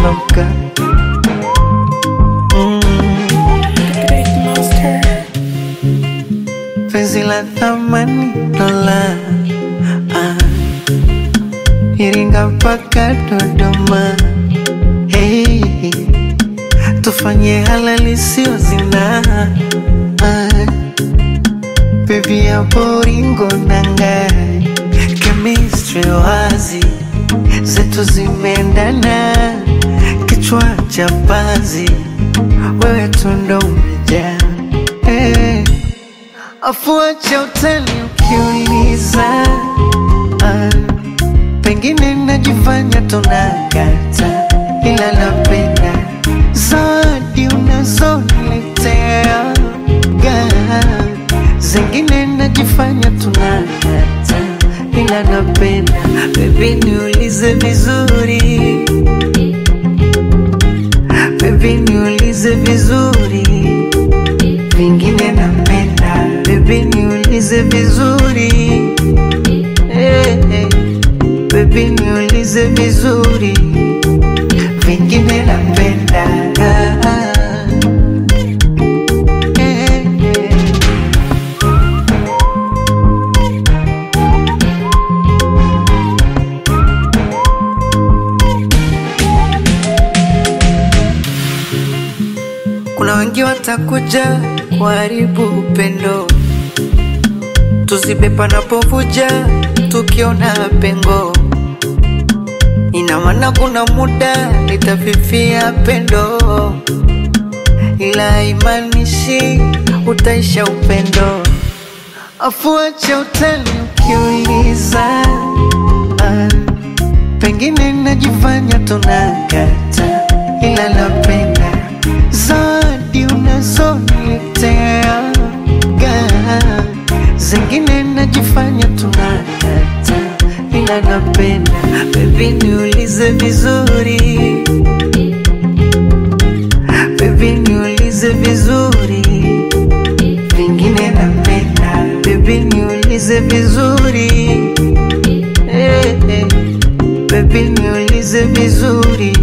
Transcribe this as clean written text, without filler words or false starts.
nimepauka. Penzi la thamani dola, Iringa mpaka Dodoma. Hey, tufanye halali sio zina. Baby ya boringo nanga, chemistry wazi, zetu zimeendana, kichwa cha panzi, wewe tu ndo umejaa. Hey, afuache utani ukiuliza, pengine najifanya tunakata, ila napenda zawadi unazoniletea, zingine najifanya tunakata, ila napenda. Baby niulize vizuri, baby niulize vizuri, vingine napenda. Baby niulize vizuri, baby niulize vizuri, vingine napenda. Kuna wengi watakuja kuharibu upendo, tuzibe panapovuja tukiona pengo. Ina maana kuna muda litafifia pendo, ila haimanishi utaisha upendo. Afuache utani ukiuliza, pengine najifanya tunakata, ila napenda zawadi unazoniletea, zingine najifanya tunakata, ila napenda. Baby niulize vizuri, baby niulize vizuri, vingine napenda. Baby niulize vizuri, baby niulize vizuri,